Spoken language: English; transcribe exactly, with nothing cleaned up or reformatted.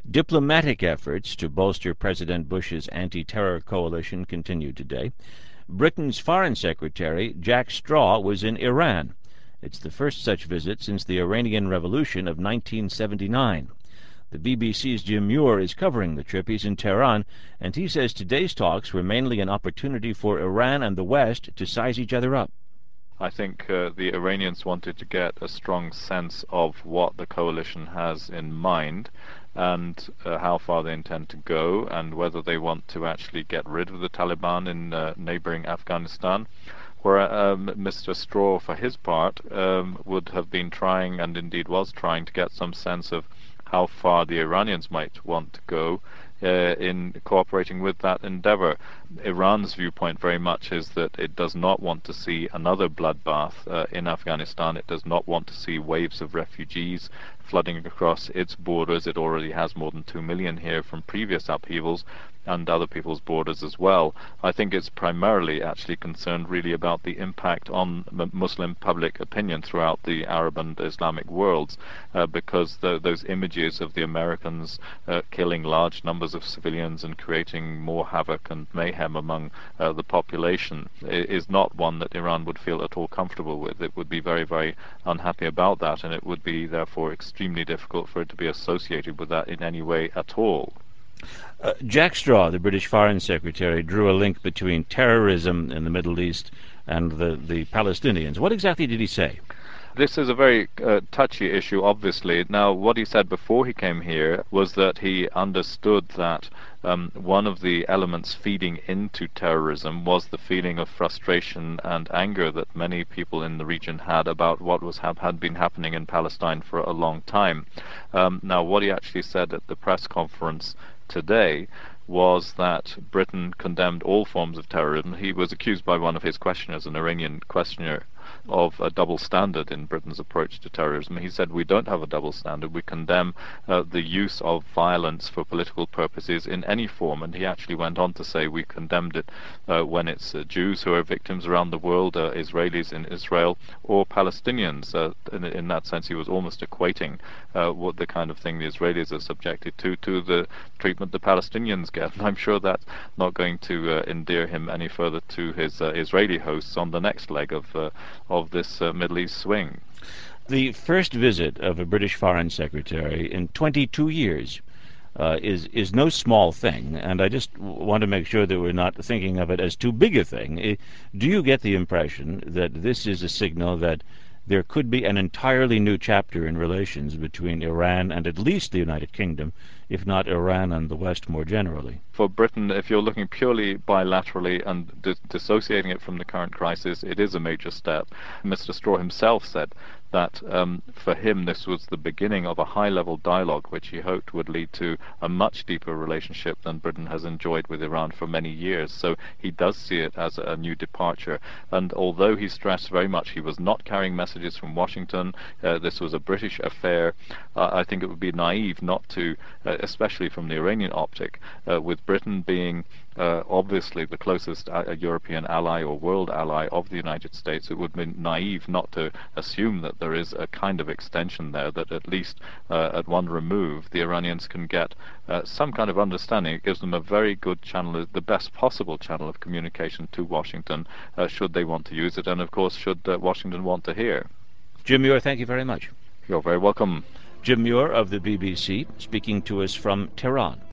Diplomatic efforts to bolster President Bush's anti-terror coalition continue today. Britain's Foreign Secretary, Jack Straw, was in Iran. It's the first such visit since the Iranian Revolution of nineteen seventy-nine. The B B C's Jim Muir is covering the trip. He's in Tehran, and he says today's talks were mainly an opportunity for Iran and the West to size each other up. I think uh, the Iranians wanted to get a strong sense of what the coalition has in mind and uh, how far they intend to go and whether they want to actually get rid of the Taliban in uh, neighboring Afghanistan. Where um, Mister Straw, for his part, um, would have been trying, and indeed was trying, to get some sense of how far the Iranians might want to go uh, in cooperating with that endeavour. Iran's viewpoint very much is that it does not want to see another bloodbath uh, in Afghanistan. It does not want to see waves of refugees flooding across its borders. It already has more than two million here from previous upheavals and other people's borders as well. I think it's primarily actually concerned really about the impact on Muslim public opinion throughout the Arab and Islamic worlds, uh, because the, those images of the Americans uh, killing large numbers of civilians and creating more havoc and mayhem among uh, the population is not one that Iran would feel at all comfortable with. It would be very, very unhappy about that, and it would be therefore extremely difficult for it to be associated with that in any way at all. Uh, Jack Straw, the British Foreign Secretary, drew a link between terrorism in the Middle East and the, the Palestinians. What exactly did he say? This is a very uh, touchy issue, obviously. Now, what he said before he came here was that he understood that um, one of the elements feeding into terrorism was the feeling of frustration and anger that many people in the region had about what was ha had been happening in Palestine for a long time. Um, now, what he actually said at the press conference today was that Britain condemned all forms of terrorism. He was accused by one of his questioners, an Iranian questioner, of a double standard in Britain's approach to terrorism. He said, we don't have a double standard. We condemn uh, the use of violence for political purposes in any form. And he actually went on to say we condemned it uh, when it's uh, Jews who are victims around the world, uh, Israelis in Israel, or Palestinians. Uh, in, in that sense, he was almost equating uh, what the kind of thing the Israelis are subjected to to the treatment the Palestinians get. And I'm sure that's not going to uh, endear him any further to his uh, Israeli hosts on the next leg of uh, of this uh, Middle East swing. The first visit of a British Foreign Secretary in twenty-two years uh, is is no small thing, and I just w want to make sure that we're not thinking of it as too big a thing. I, do you get the impression that this is a signal that there could be an entirely new chapter in relations between Iran and at least the United Kingdom, if not Iran and the West more generally? For Britain, if you're looking purely bilaterally and di dissociating it from the current crisis, it is a major step. Mister Straw himself said that um, for him this was the beginning of a high-level dialogue which he hoped would lead to a much deeper relationship than Britain has enjoyed with Iran for many years. So he does see it as a new departure. And although he stressed very much he was not carrying messages from Washington, uh, this was a British affair, uh, I think it would be naive not to, uh, especially from the Iranian optic, uh, with Britain being uh, obviously the closest uh, European ally or world ally of the United States, it would be naive not to assume that there is a kind of extension there, that at least uh, at one remove the Iranians can get uh, some kind of understanding. It gives them a very good channel, the best possible channel of communication to Washington, uh, should they want to use it, and of course should uh, Washington want to hear. Jim Muir, thank you very much. You're very welcome. Jim Muir of the B B C, speaking to us from Tehran.